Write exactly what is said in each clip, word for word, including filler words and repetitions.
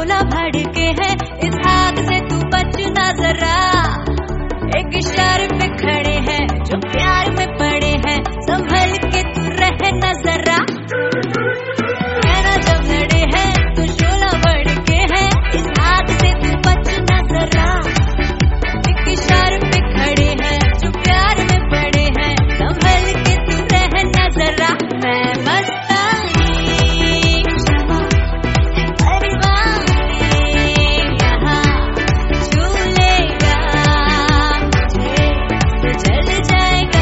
शोला भड़के है, इस आग से तू बचना जरा। एक इशारे पे खड़े हैं जो प्यार में पड़े हैं, संभल के तू रहना जरा। कहना जब लड़े हैं तो शोला भड़के है, इस आग से तू बचना जरा। एक इशारे पे खड़े हैं जो प्यार में पड़े हैं, संभल के तू रहना जरा। मैं मस्तानी शमा है परवाने, यहाँ छू लेगा मुझे तो चल जाएगा।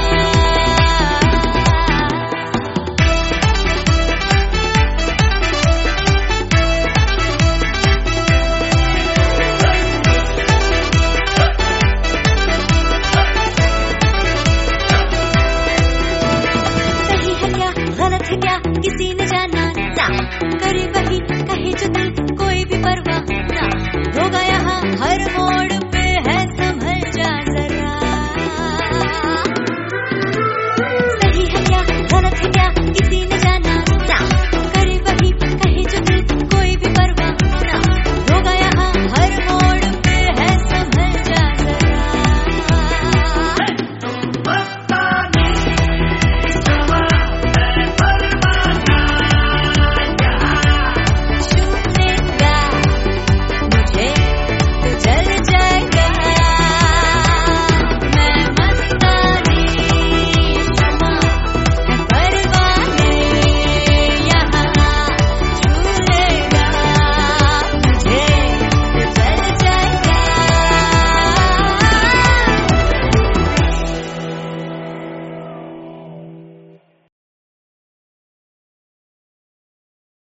सही है क्या गलत है क्या किसी ने जाना ना, करे वही कहे जो दिल कोई भी परवाह ना। होगा यहाँ हर